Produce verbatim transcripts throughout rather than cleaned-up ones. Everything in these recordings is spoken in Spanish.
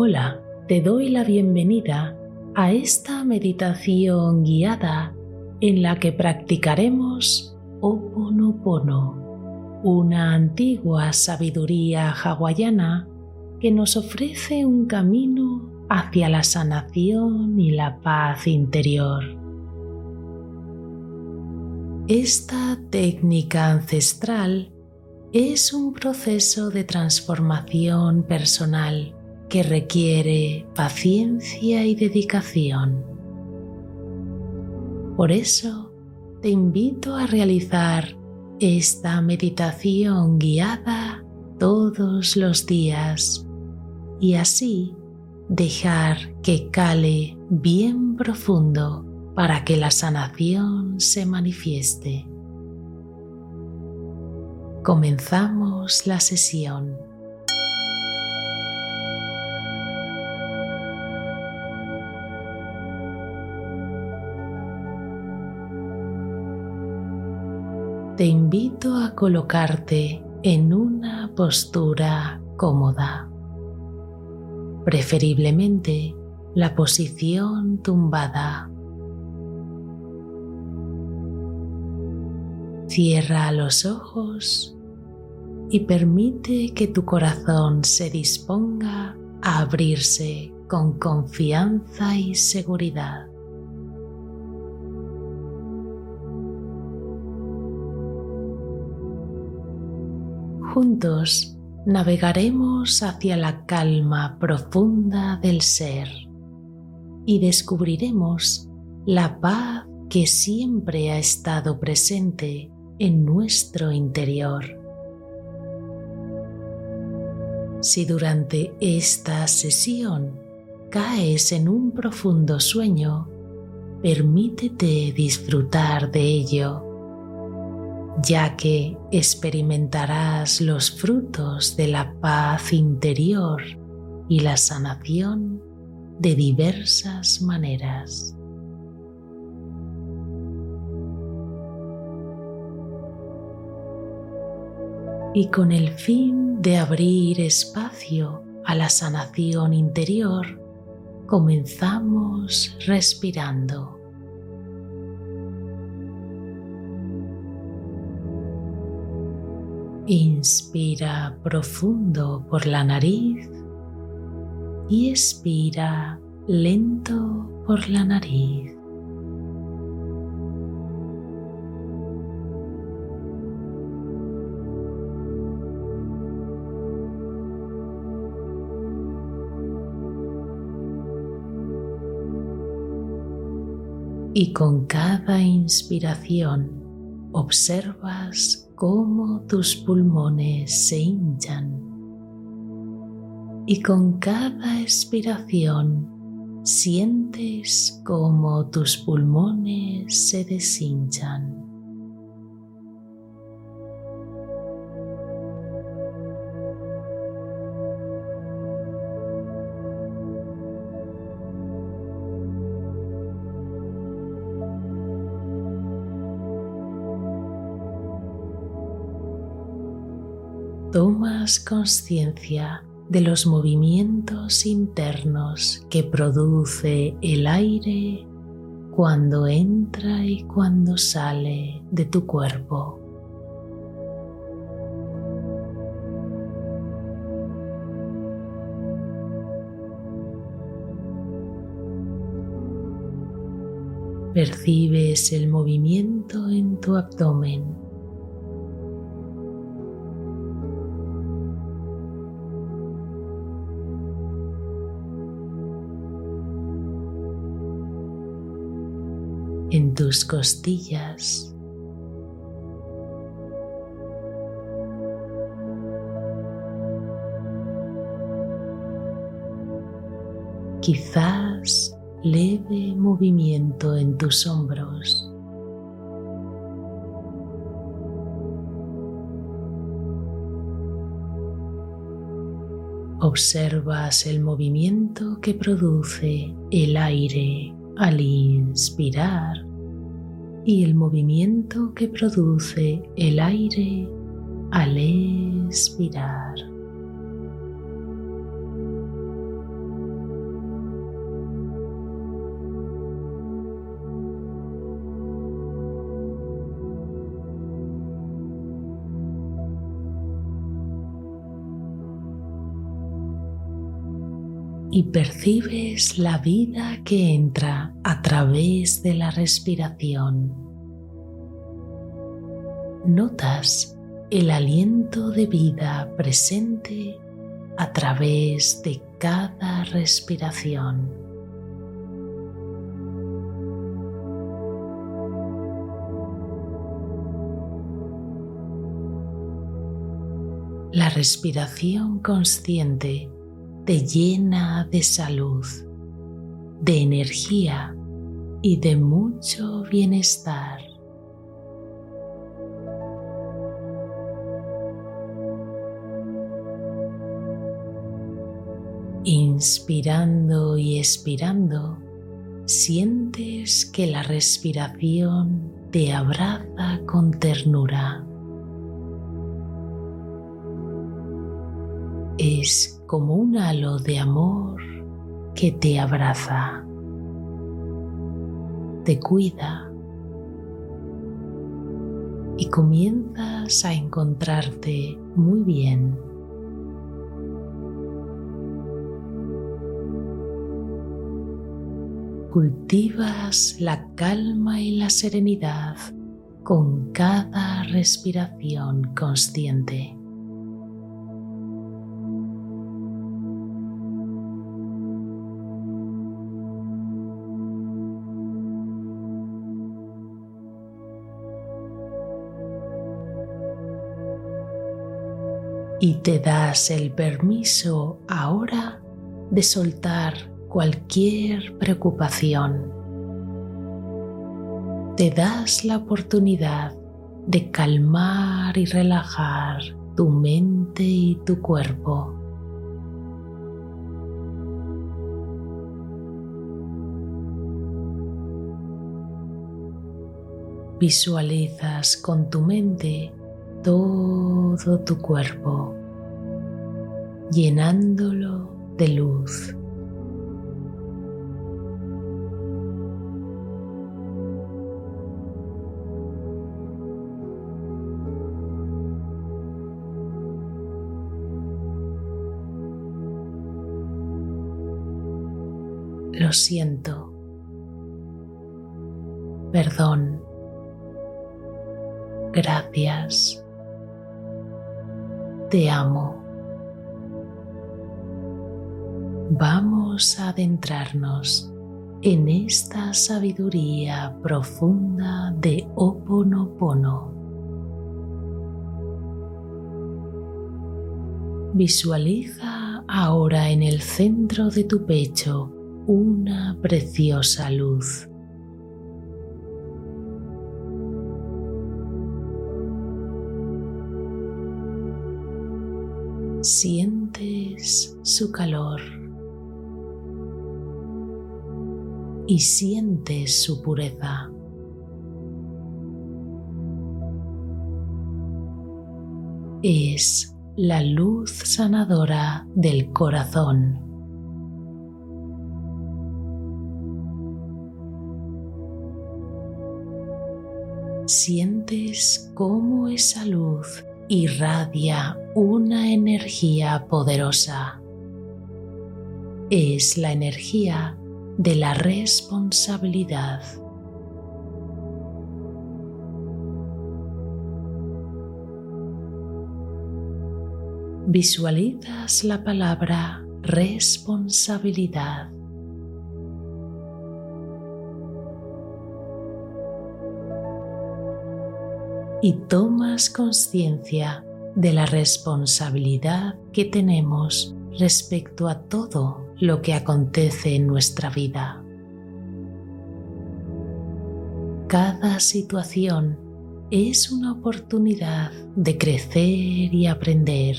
Hola, te doy la bienvenida a esta meditación guiada en la que practicaremos Ho'oponopono, una antigua sabiduría hawaiana que nos ofrece un camino hacia la sanación y la paz interior. Esta técnica ancestral es un proceso de transformación personal que requiere paciencia y dedicación. Por eso, te invito a realizar esta meditación guiada todos los días y así dejar que cale bien profundo para que la sanación se manifieste. Comenzamos la sesión. Te invito a colocarte en una postura cómoda, preferiblemente la posición tumbada. Cierra los ojos y permite que tu corazón se disponga a abrirse con confianza y seguridad. Juntos navegaremos hacia la calma profunda del ser y descubriremos la paz que siempre ha estado presente en nuestro interior. Si durante esta sesión caes en un profundo sueño, permítete disfrutar de ello, ya que experimentarás los frutos de la paz interior y la sanación de diversas maneras. Y con el fin de abrir espacio a la sanación interior, comenzamos respirando. Inspira profundo por la nariz y expira lento por la nariz. Y con cada inspiración observas cómo tus pulmones se hinchan. Y con cada expiración sientes cómo tus pulmones se deshinchan. Tomas conciencia de los movimientos internos que produce el aire cuando entra y cuando sale de tu cuerpo. Percibes el movimiento en tu abdomen. En tus costillas, quizás leve movimiento en tus hombros. Observas el movimiento que produce el aire al inspirar y el movimiento que produce el aire al expirar. y percibes la vida que entra a través de la respiración. Notas el aliento de vida presente a través de cada respiración. La respiración consciente te llena de salud, de energía y de mucho bienestar. Inspirando y expirando, sientes que la respiración te abraza con ternura. Es como un halo de amor que te abraza, te cuida y comienzas a encontrarte muy bien. Cultivas la calma y la serenidad con cada respiración consciente. Y te das el permiso ahora de soltar cualquier preocupación. Te das la oportunidad de calmar y relajar tu mente y tu cuerpo. Visualizas con tu mente todo tu cuerpo, llenándolo de luz. Lo siento. Perdón. Gracias. Te amo. Vamos a adentrarnos en esta sabiduría profunda de Ho'oponopono. Visualiza ahora en el centro de tu pecho una preciosa luz. Sientes su calor y sientes su pureza. Es la luz sanadora del corazón. Sientes cómo esa luz irradia una energía poderosa. Es la energía de la responsabilidad. Visualizas la palabra responsabilidad. Y tomas conciencia de la responsabilidad que tenemos respecto a todo lo que acontece en nuestra vida. Cada situación es una oportunidad de crecer y aprender.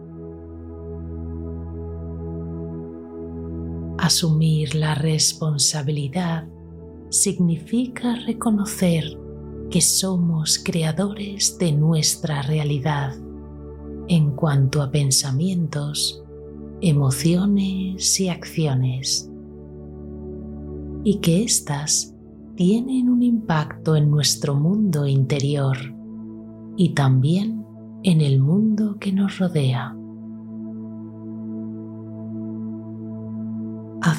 Asumir la responsabilidad significa reconocer que somos creadores de nuestra realidad en cuanto a pensamientos, emociones y acciones, y que éstas tienen un impacto en nuestro mundo interior y también en el mundo que nos rodea.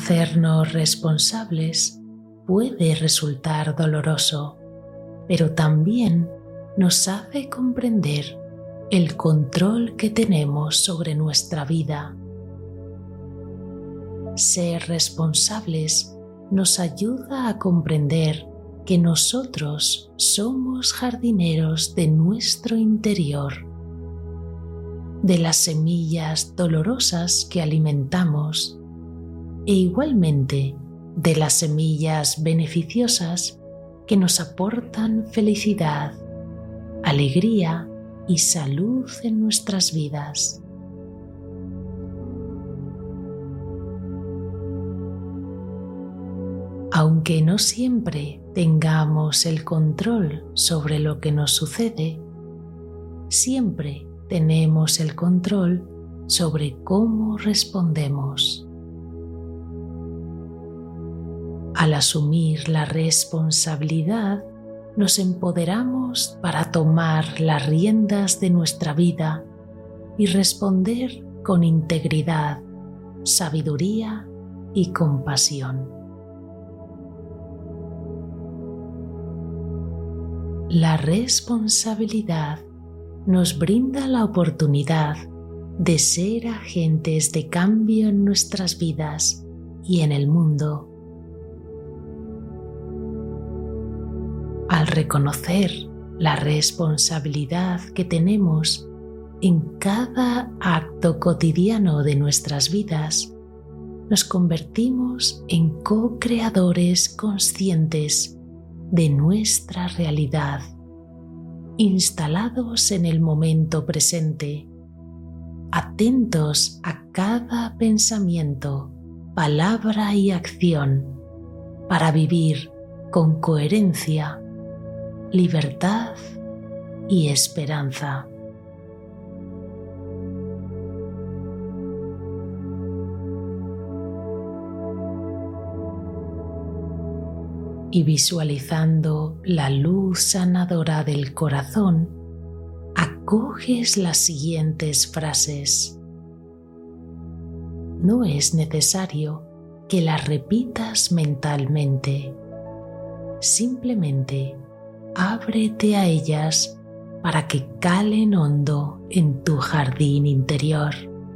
Hacernos responsables puede resultar doloroso, pero también nos hace comprender el control que tenemos sobre nuestra vida. Ser responsables nos ayuda a comprender que nosotros somos jardineros de nuestro interior, de las semillas dolorosas que alimentamos e igualmente de las semillas beneficiosas que nos aportan felicidad, alegría y salud en nuestras vidas. Aunque no siempre tengamos el control sobre lo que nos sucede, siempre tenemos el control sobre cómo respondemos. Al asumir la responsabilidad, nos empoderamos para tomar las riendas de nuestra vida y responder con integridad, sabiduría y compasión. La responsabilidad nos brinda la oportunidad de ser agentes de cambio en nuestras vidas y en el mundo. Al reconocer la responsabilidad que tenemos en cada acto cotidiano de nuestras vidas, nos convertimos en co-creadores conscientes de nuestra realidad, instalados en el momento presente, atentos a cada pensamiento, palabra y acción para vivir con coherencia, libertad y esperanza. Y visualizando la luz sanadora del corazón, acoges las siguientes frases. No es necesario que las repitas mentalmente. Simplemente ábrete a ellas para que calen hondo en tu jardín interior.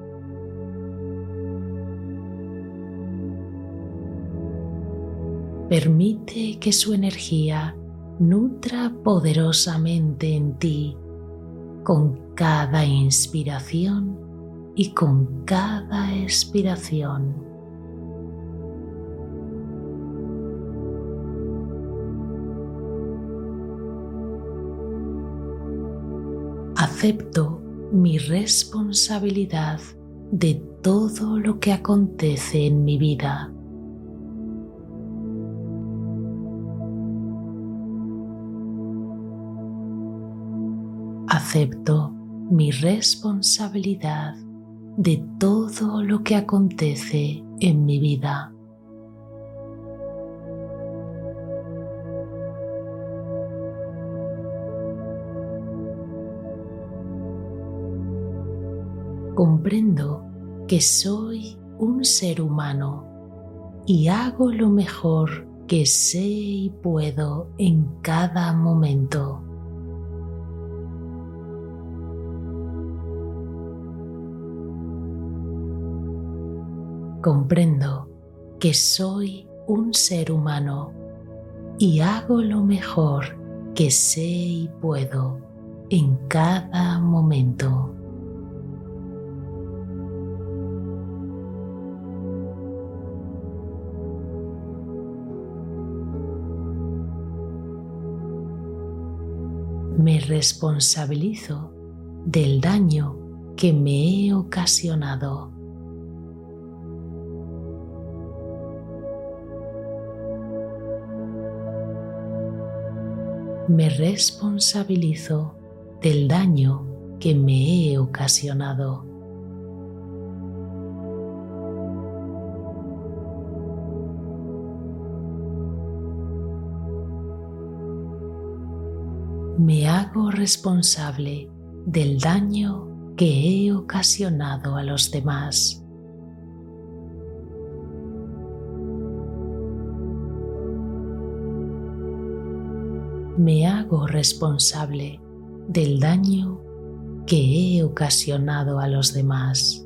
Permite que su energía nutra poderosamente en ti con cada inspiración y con cada expiración. Acepto mi responsabilidad de todo lo que acontece en mi vida. Acepto mi responsabilidad de todo lo que acontece en mi vida. Comprendo que soy un ser humano y hago lo mejor que sé y puedo en cada momento. Comprendo que soy un ser humano y hago lo mejor que sé y puedo en cada momento. Me responsabilizo del daño que me he ocasionado. Me responsabilizo del daño que me he ocasionado. Me hago responsable del daño que he ocasionado a los demás. me hago responsable del daño que he ocasionado a los demás.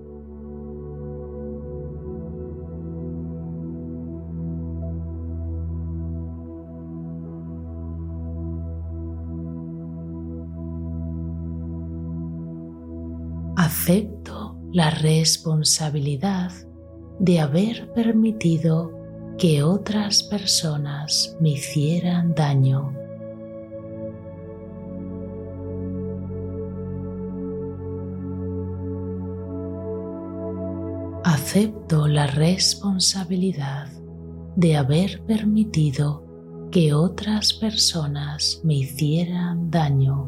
Acepto la responsabilidad de haber permitido que otras personas me hicieran daño. Acepto la responsabilidad de haber permitido que otras personas me hicieran daño.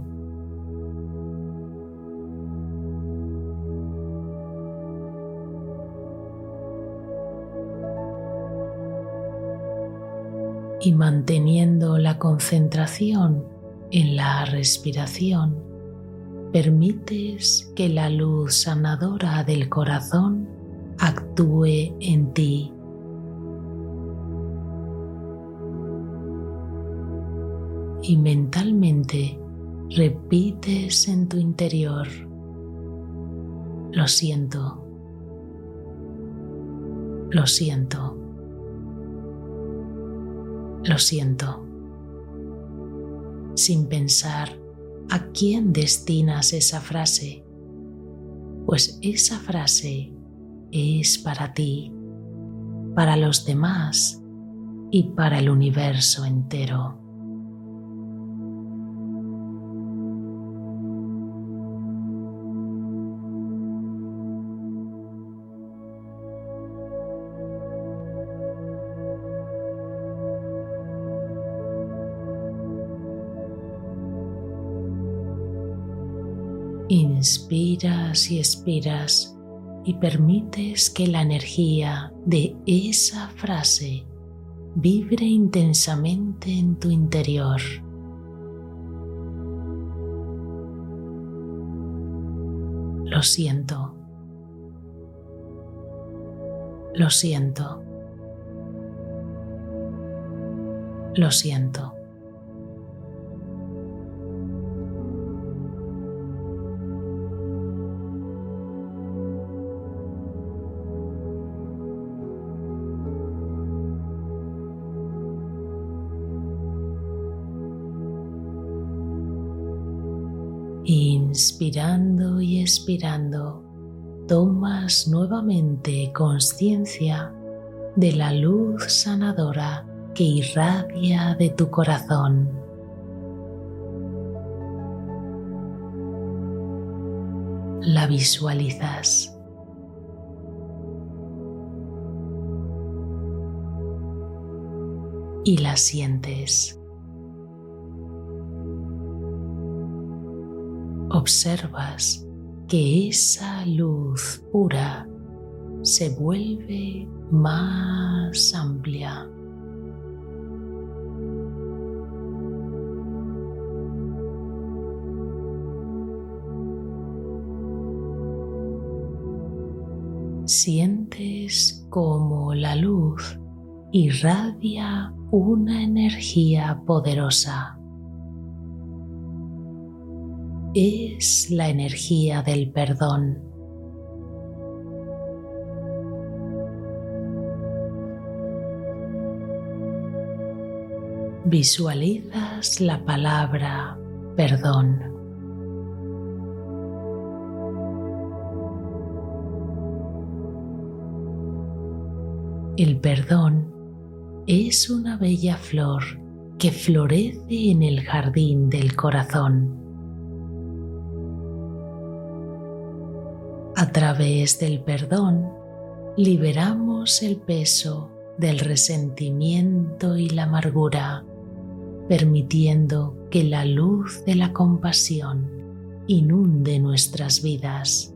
Y manteniendo la concentración en la respiración, permites que la luz sanadora del corazón actúe en ti. Y mentalmente repites en tu interior: lo siento, lo siento, lo siento, sin pensar a quién destinas esa frase, pues esa frase es para ti, para los demás y para el universo entero. Inspiras y expiras y permites que la energía de esa frase vibre intensamente en tu interior. Lo siento. Lo siento. Lo siento. Inspirando y expirando, tomas nuevamente conciencia de la luz sanadora que irradia de tu corazón. La visualizas. Y la sientes. Observas que esa luz pura se vuelve más amplia. Sientes como la luz irradia una energía poderosa. Es la energía del perdón. Visualizas la palabra perdón. El perdón es una bella flor que florece en el jardín del corazón. A través del perdón, liberamos el peso del resentimiento y la amargura, permitiendo que la luz de la compasión inunde nuestras vidas.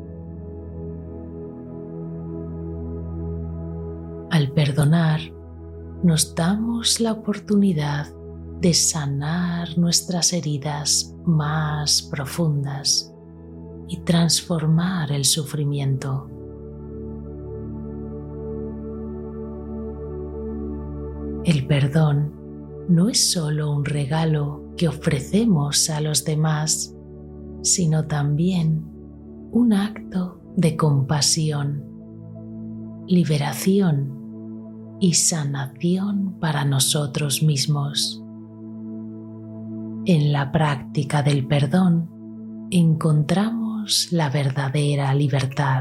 Al perdonar, nos damos la oportunidad de sanar nuestras heridas más profundas y transformar el sufrimiento. El perdón no es solo un regalo que ofrecemos a los demás, sino también un acto de compasión, liberación y sanación para nosotros mismos. En la práctica del perdón encontramos la verdadera libertad.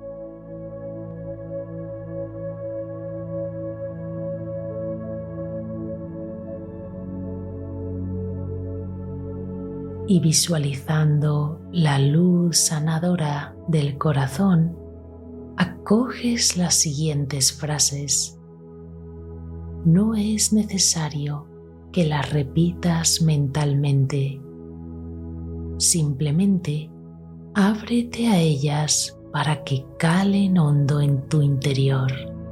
Y visualizando la luz sanadora del corazón, acoges las siguientes frases. No es necesario que las repitas mentalmente. Simplemente ábrete a ellas para que calen hondo en tu interior.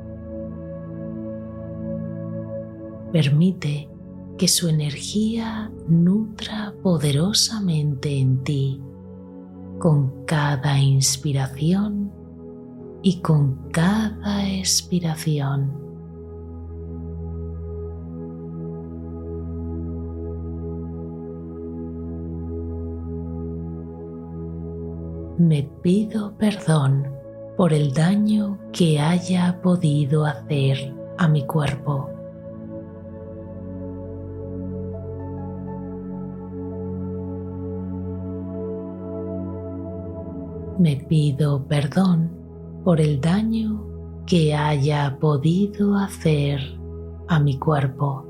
Permite que su energía nutra poderosamente en ti con cada inspiración y con cada expiración. Me pido perdón por el daño que haya podido hacer a mi cuerpo. Me pido perdón por el daño que haya podido hacer a mi cuerpo.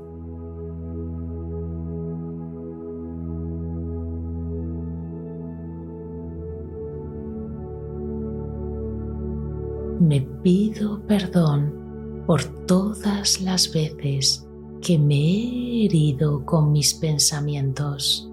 Me pido perdón por todas las veces que me he herido con mis pensamientos.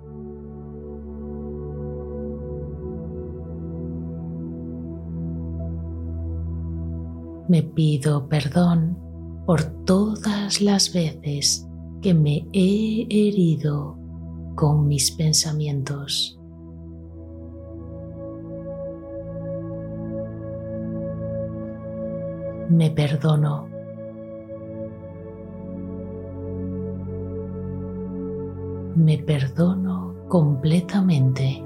Me pido perdón por todas las veces que me he herido con mis pensamientos. Me perdono. Me perdono completamente.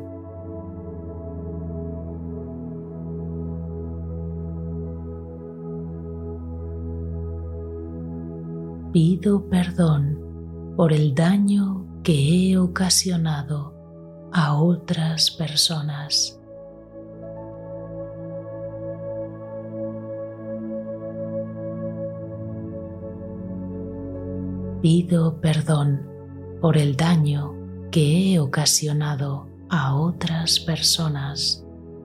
Pido perdón por el daño que he ocasionado a otras personas. Pido perdón por el daño que he ocasionado a otras personas.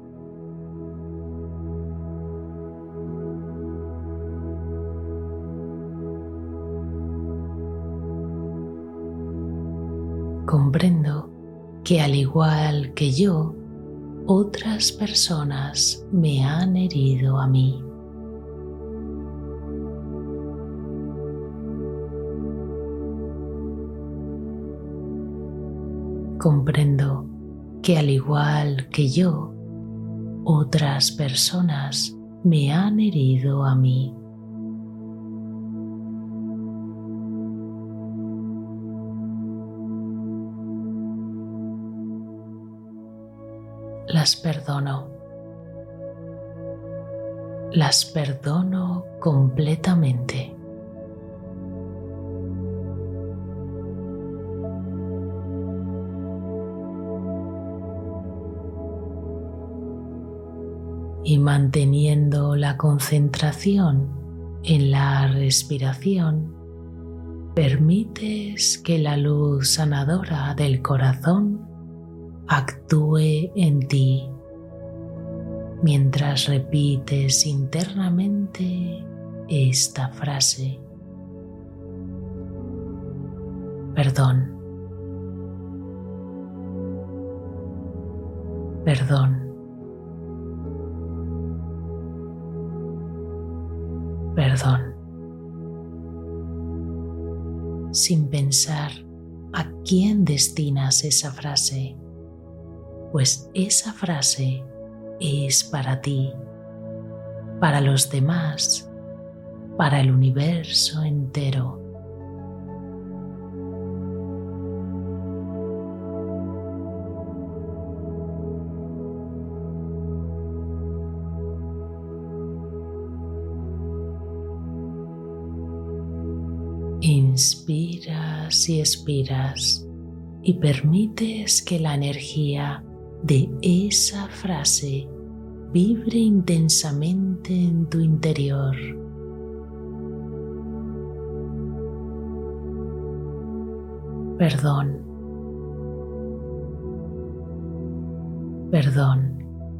Comprendo que al igual que yo, otras personas me han herido a mí. Comprendo que al igual que yo, otras personas me han herido a mí. Las perdono. Las perdono completamente. Y manteniendo la concentración en la respiración, permites que la luz sanadora del corazón actúe en ti mientras repites internamente esta frase. Perdón. Perdón. Perdón. Sin pensar a quién destinas esa frase, pues esa frase es para ti, para los demás, para el universo entero. Inspiras y expiras y permites que la energía de esa frase vibre intensamente en tu interior. Perdón. Perdón.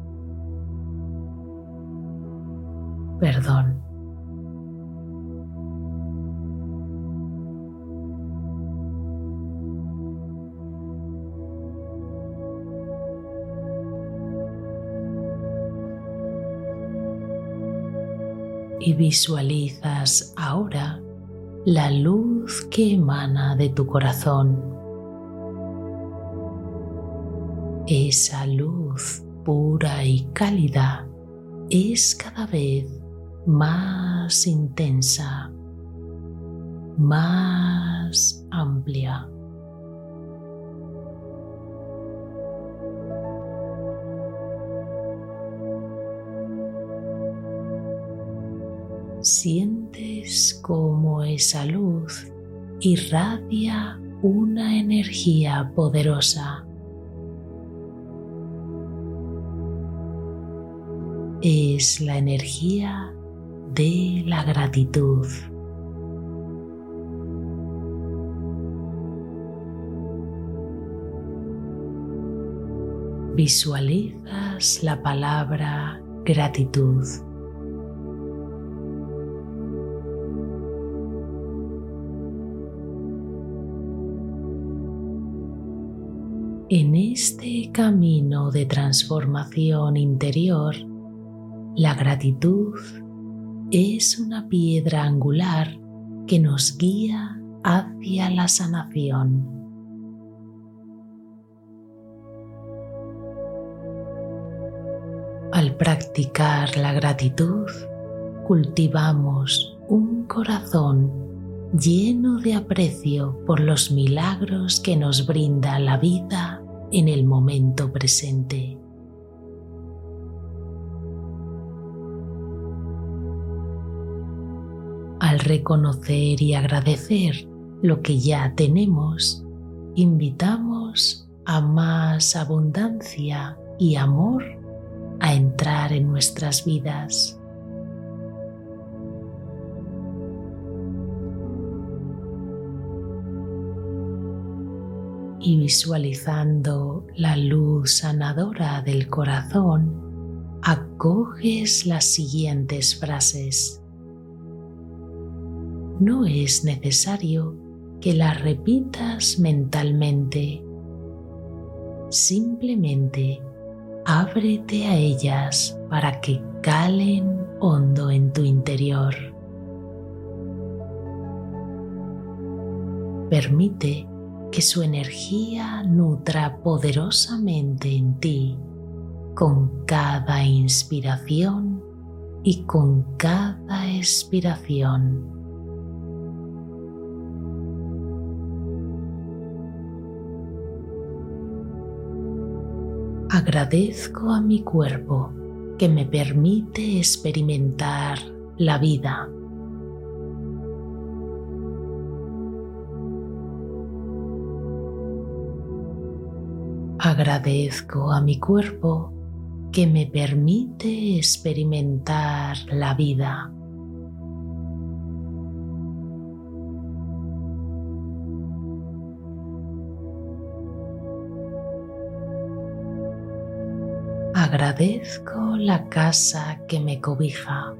Perdón. Y visualizas ahora la luz que emana de tu corazón. Esa luz pura y cálida es cada vez más intensa, más amplia. Sientes cómo esa luz irradia una energía poderosa. Es la energía de la gratitud. Visualizas la palabra gratitud. En este camino de transformación interior, la gratitud es una piedra angular que nos guía hacia la sanación. Al practicar la gratitud, cultivamos un corazón lleno de aprecio por los milagros que nos brinda la vida en el momento presente. Al reconocer y agradecer lo que ya tenemos, invitamos a más abundancia y amor a entrar en nuestras vidas. Y visualizando la luz sanadora del corazón, acoges las siguientes frases. No es necesario que las repitas mentalmente. Simplemente ábrete a ellas para que calen hondo en tu interior. Permite que su energía nutra poderosamente en ti con cada inspiración y con cada expiración. Agradezco a mi cuerpo que me permite experimentar la vida. Agradezco a mi cuerpo que me permite experimentar la vida. Agradezco la casa que me cobija.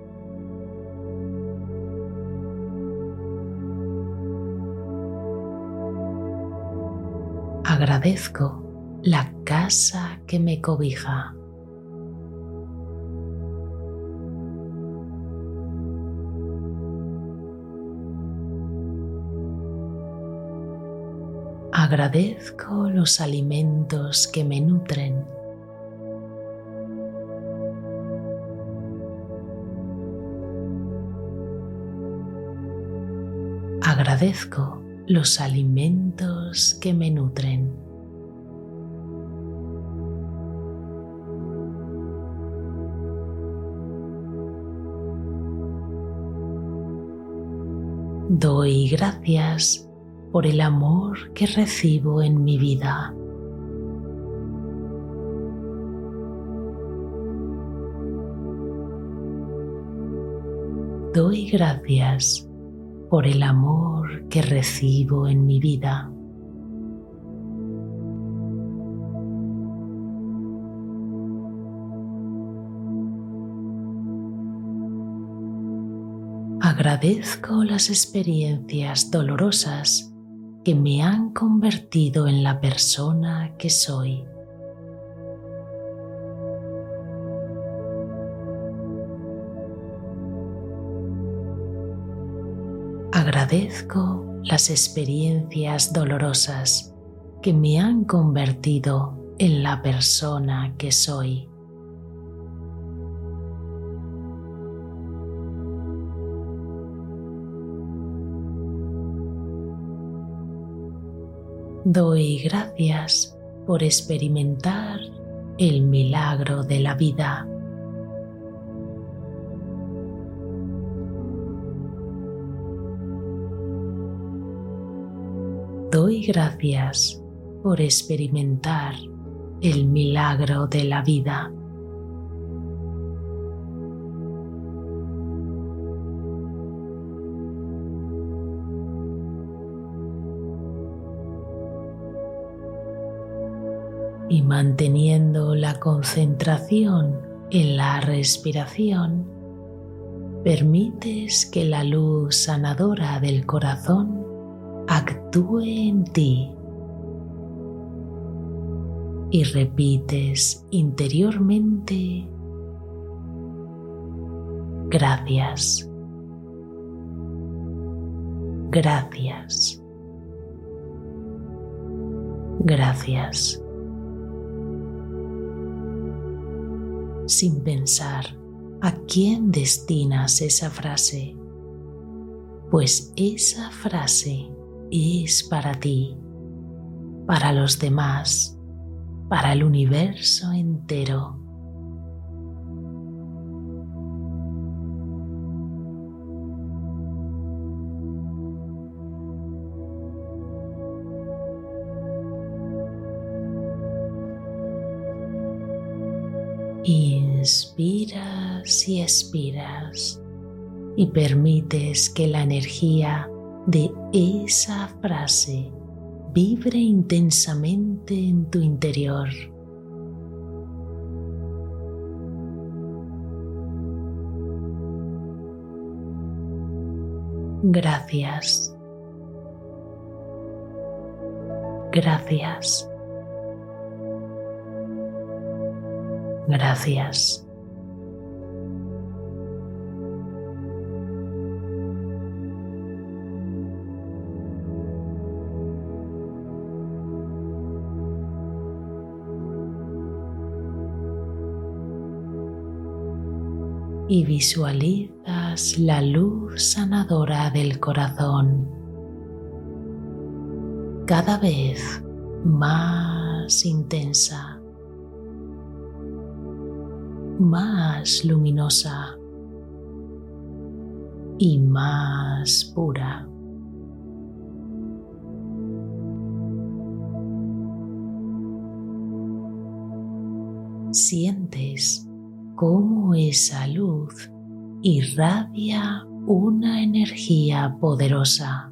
Agradezco la casa que me cobija. Agradezco los alimentos que me nutren. Agradezco los alimentos que me nutren. Doy gracias por el amor que recibo en mi vida. Doy gracias por el amor que recibo en mi vida. Agradezco las experiencias dolorosas que me han convertido en la persona que soy. Agradezco las experiencias dolorosas que me han convertido en la persona que soy. Doy gracias por experimentar el milagro de la vida. Doy gracias por experimentar el milagro de la vida. Y manteniendo la concentración en la respiración, permites que la luz sanadora del corazón actúe en ti y repites interiormente: gracias, gracias, gracias. Sin pensar a quién destinas esa frase, pues esa frase es para ti, para los demás, para el universo entero. Inspiras y expiras y permites que la energía de esa frase vibre intensamente en tu interior. Gracias. Gracias. Gracias. Y visualizas la luz sanadora del corazón cada vez más intensa, más luminosa y más pura. Sientes cómo esa luz irradia una energía poderosa.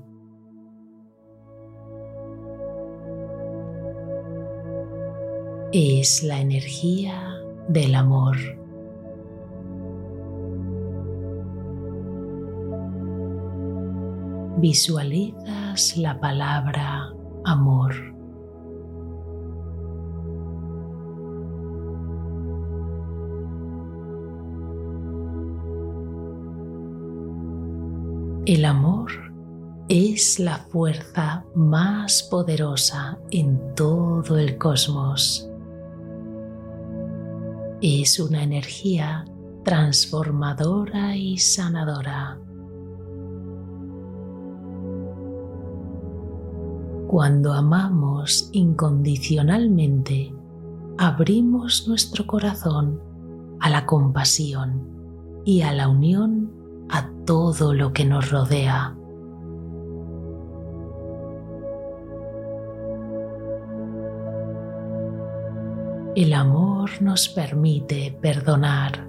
Es la energía del amor. Visualizas la palabra amor. El amor es la fuerza más poderosa en todo el cosmos. Es una energía transformadora y sanadora. Cuando amamos incondicionalmente, abrimos nuestro corazón a la compasión y a la unión a todo lo que nos rodea. El amor nos permite perdonar,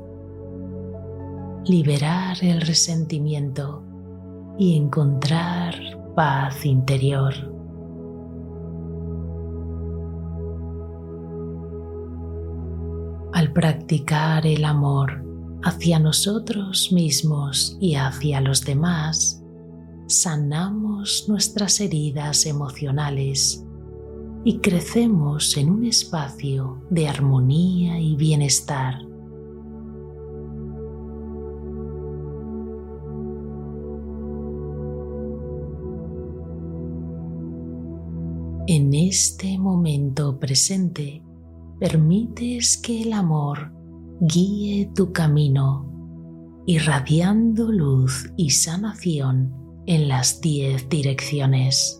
liberar el resentimiento y encontrar paz interior. Al practicar el amor hacia nosotros mismos y hacia los demás, sanamos nuestras heridas emocionales y crecemos en un espacio de armonía y bienestar. En este momento presente, permites que el amor guíe tu camino, irradiando luz y sanación en las diez direcciones.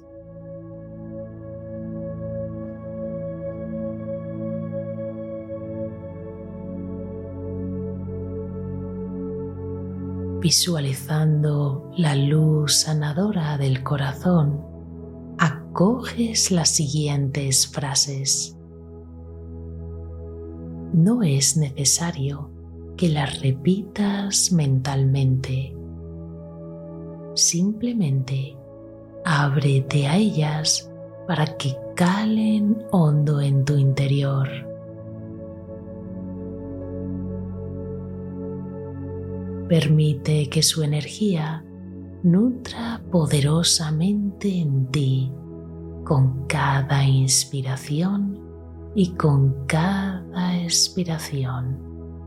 Visualizando la luz sanadora del corazón, acoges las siguientes frases. No es necesario que las repitas mentalmente. Simplemente ábrete a ellas para que calen hondo en tu interior. Permite que su energía nutra poderosamente en ti con cada inspiración y con cada expiración.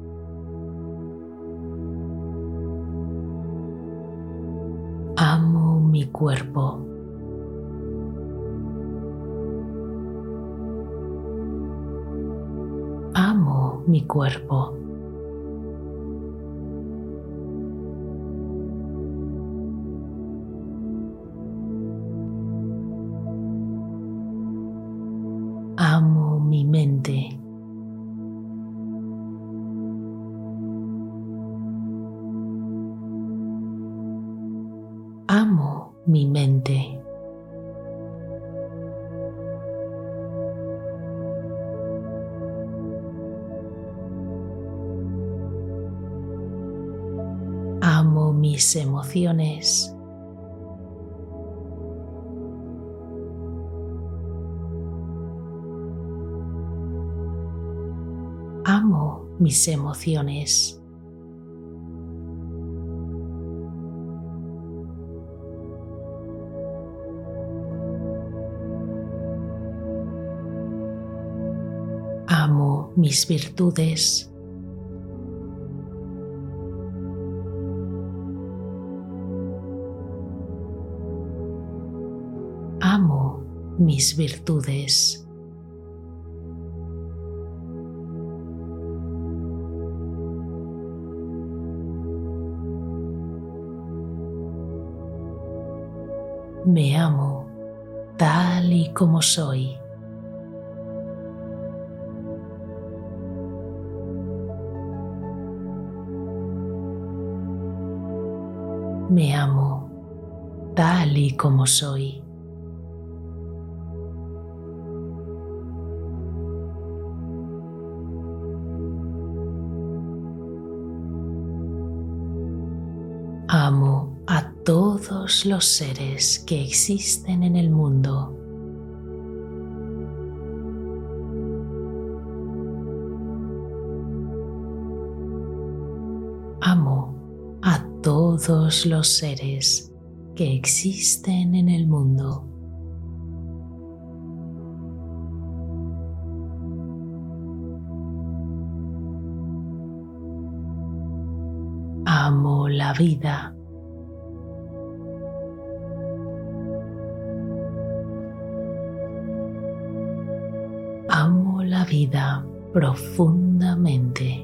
Amo mi cuerpo. Amo mi cuerpo. Amo mi mente. Amo mi mente. Amo mis emociones. Amo mis emociones. Amo mis virtudes. Amo mis virtudes. Me amo tal y como soy. Me amo tal y como soy. Amo a todos los seres que existen en el mundo. Amo a todos los seres que existen en el mundo. Amo la vida. Amo la vida profundamente.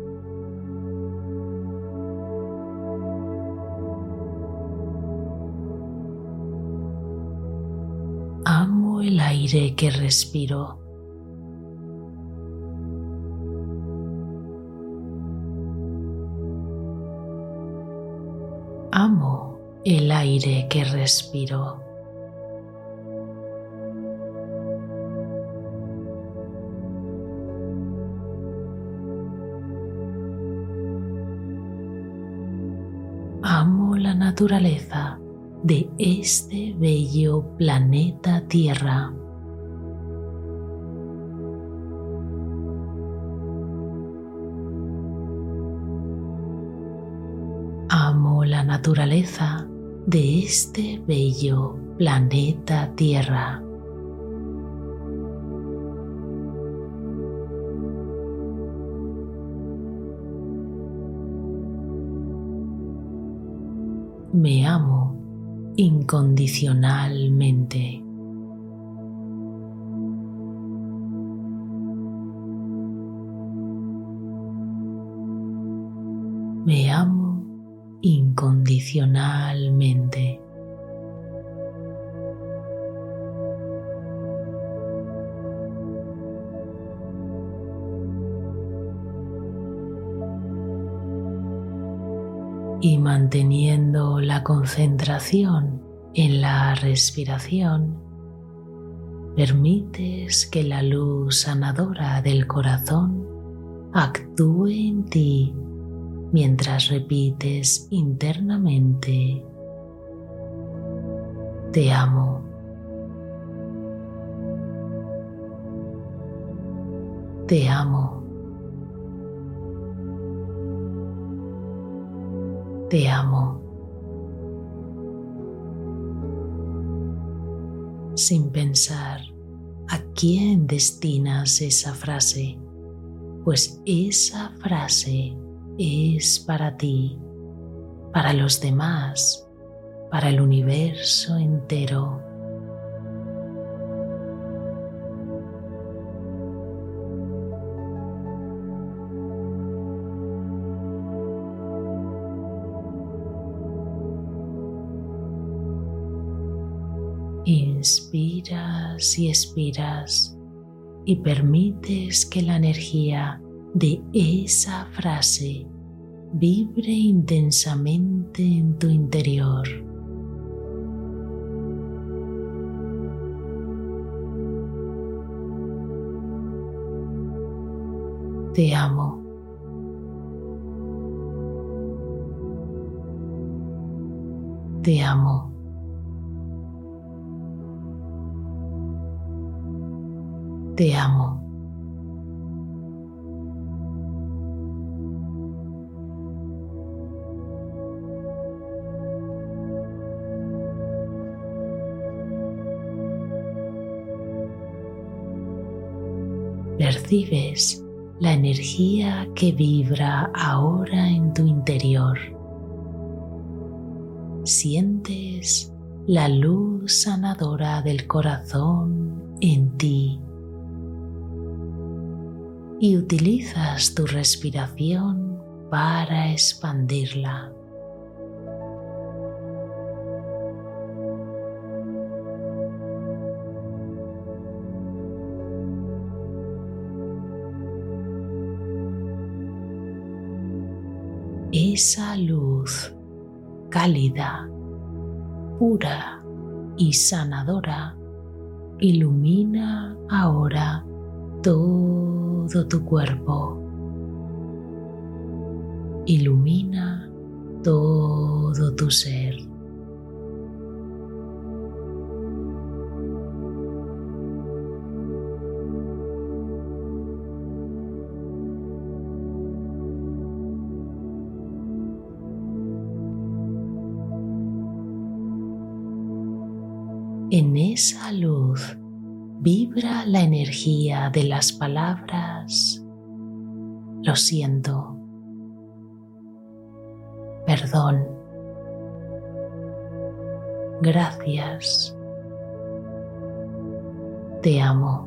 Amo el aire que respiro. Amo el aire que respiro. Amo la naturaleza de este bello planeta Tierra. Amo la naturaleza de este bello planeta Tierra. Me amo incondicionalmente. Me amo incondicionalmente. Y manteniendo la concentración en la respiración, permites que la luz sanadora del corazón actúe en ti mientras repites internamente: te amo. Te amo. Te amo. Sin pensar a quién destinas esa frase, pues esa frase es para ti, para los demás, para el universo entero. Inspiras y expiras y permites que la energía de esa frase vibre intensamente en tu interior. Te amo. Te amo. Te amo. Percibes la energía que vibra ahora en tu interior. Sientes la luz sanadora del corazón en ti. Y utilizas tu respiración para expandirla. Esa luz cálida, pura y sanadora ilumina ahora todo tu cuerpo. Ilumina todo tu ser. En esa luz vibra la energía de las palabras: lo siento, perdón, gracias, te amo.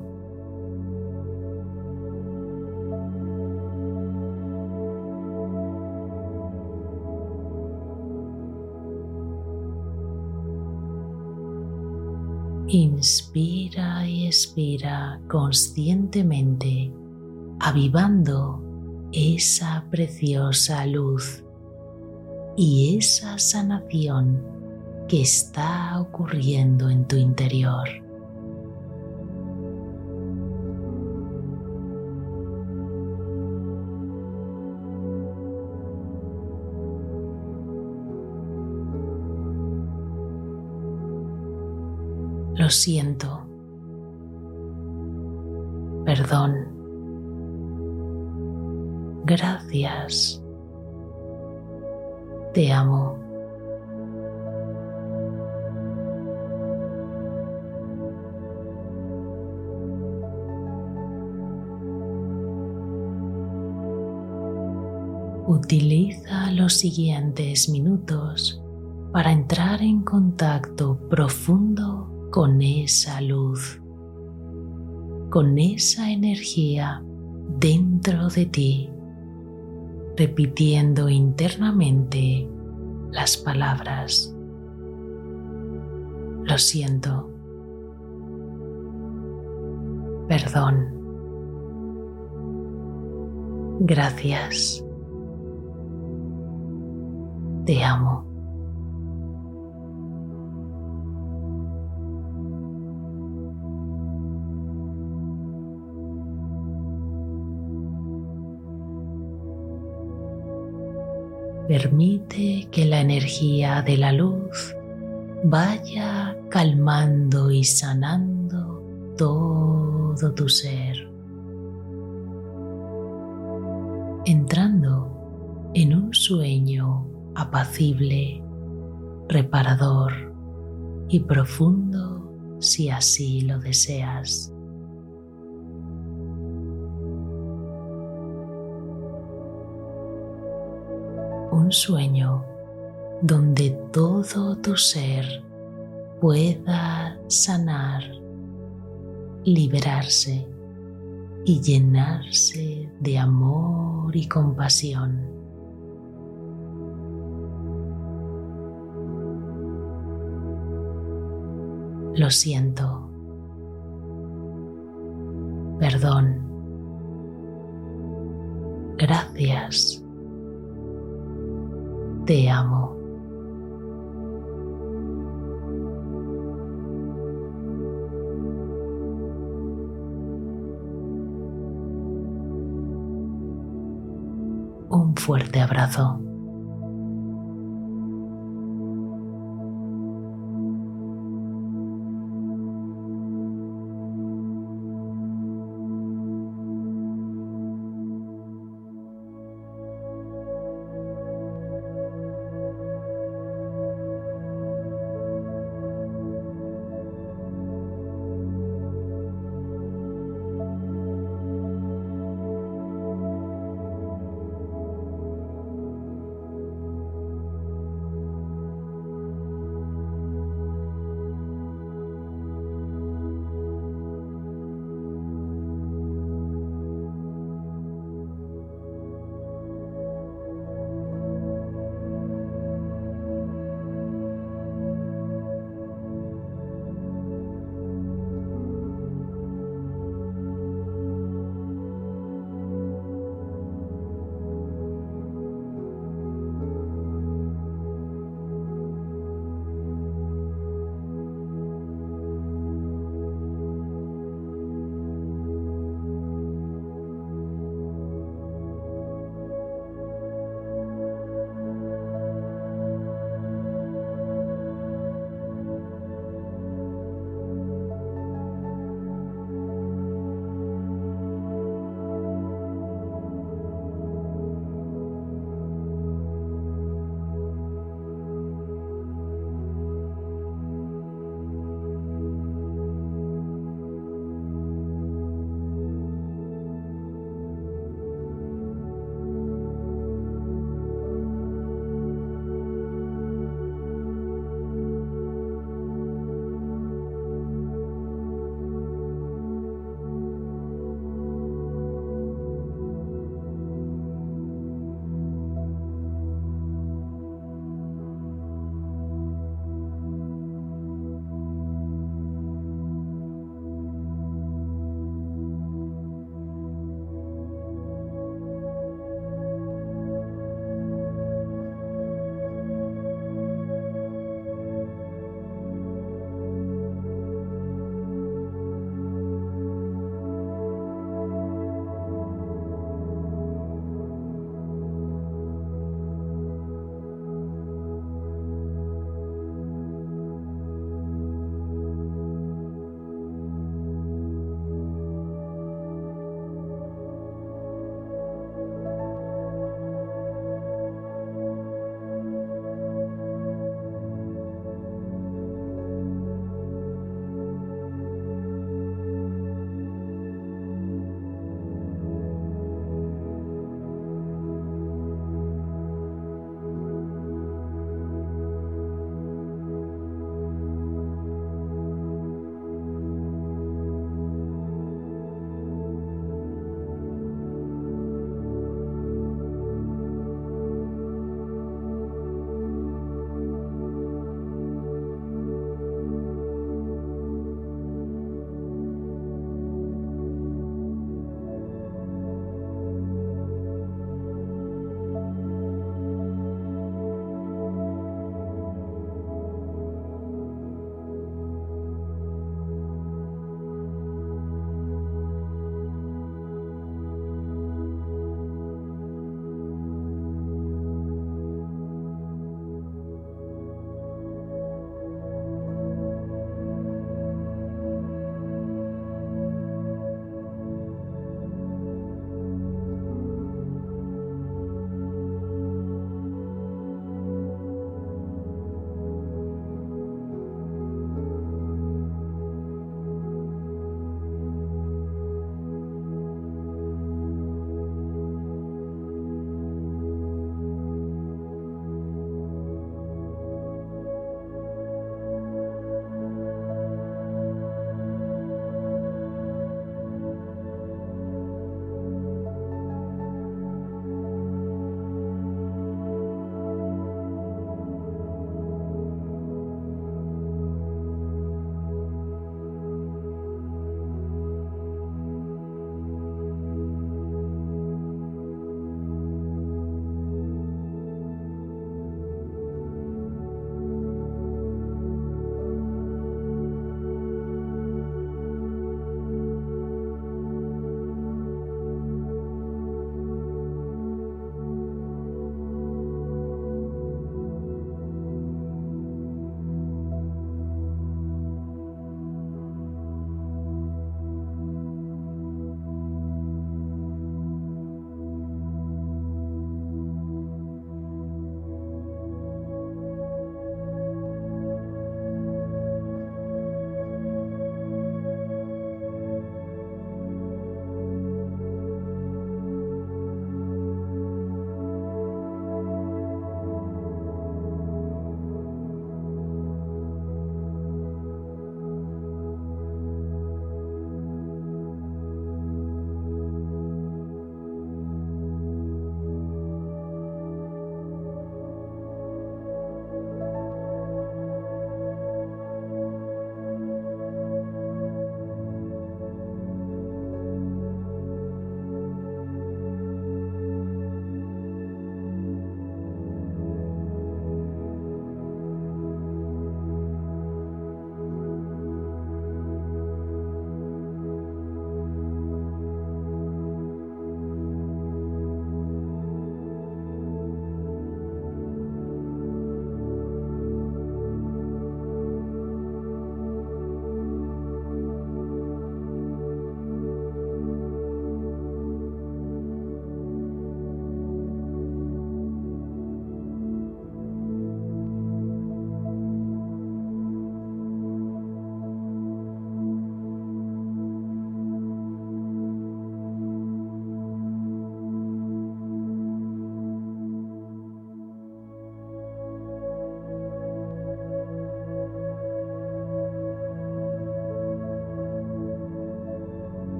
Inspira y expira conscientemente, avivando esa preciosa luz y esa sanación que está ocurriendo en tu interior. Lo siento. Perdón. Gracias. Te amo. Utiliza los siguientes minutos para entrar en contacto profundo con esa luz, con esa energía dentro de ti, repitiendo internamente las palabras: lo siento, perdón, gracias, te amo. Permite que la energía de la luz vaya calmando y sanando todo tu ser, entrando en un sueño apacible, reparador y profundo si así lo deseas. Un sueño donde todo tu ser pueda sanar, liberarse y llenarse de amor y compasión. Lo siento. Perdón. Gracias. Te amo. Un fuerte abrazo.